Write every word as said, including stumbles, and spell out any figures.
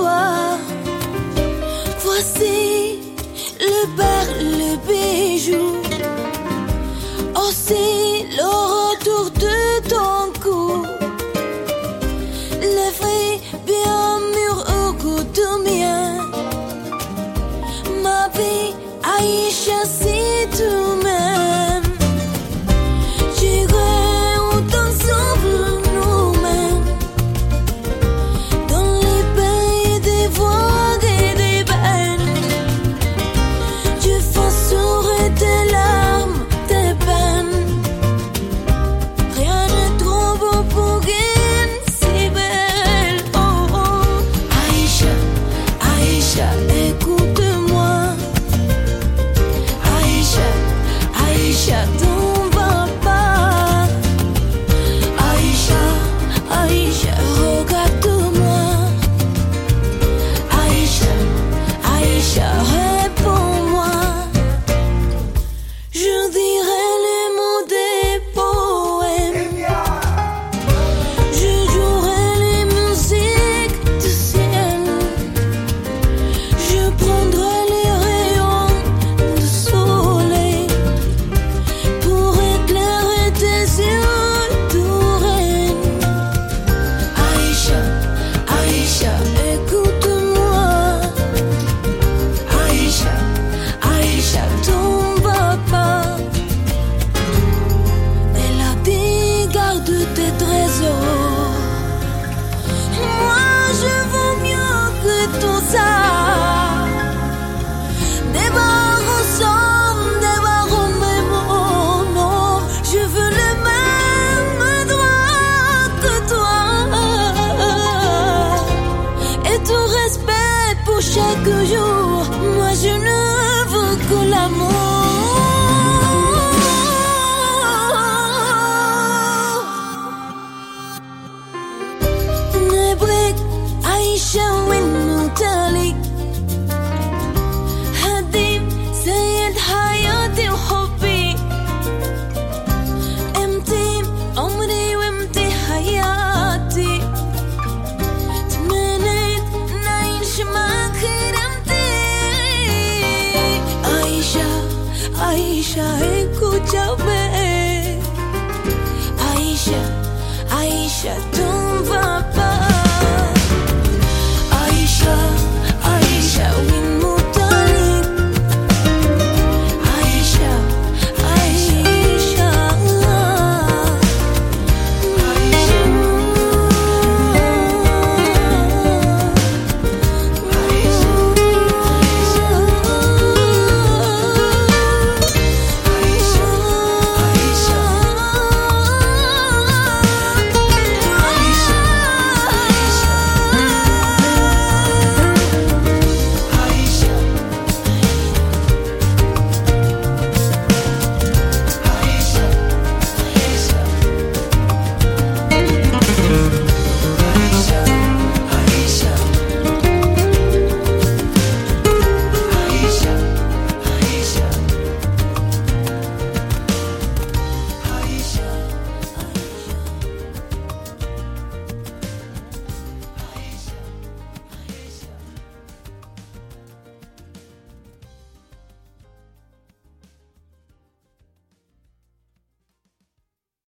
toi. Voici le perle, le bijou. Aussi le retour de ton cou. Le vrai bien mûr au goût du mien. Ma vie, Aïcha, si tout m'aimes. J'irai autant ensemble nous-mêmes. Dans les pays des vagues et des baleines. Je foncerai tes larmes, tes peines. Rien n'est trop beau pour une si belle. Oh oh. Aïcha, Aïcha, écoute-moi. Aïcha, Aïcha, ton papa. Aïcha, Aïcha, regarde-moi. Aïcha, Aïcha, réponds-moi. Je dirai les mots des poèmes. Je jouerai les musiques du ciel. Je prendrai les rayons du soleil pour éclairer tes yeux d'oreille. Aïcha, Aïcha, écoute-moi. Aïcha, Aïcha, ton papa. Elle a dit garde tes trésors. Moi je vaux mieux que tout ça. Des barres ensemble, des barres au même nom. Je veux le même droit que toi. Et tout respect pour chaque jour. Moi je ne veux que l'amour. نبغيك عايشة ونمتلك هديك سيد حياتي وحبي امتي عمري وامتي حياتي تمنيت نعيش معك رمتي عايشة عايشة écoute jamais عايشة عايشة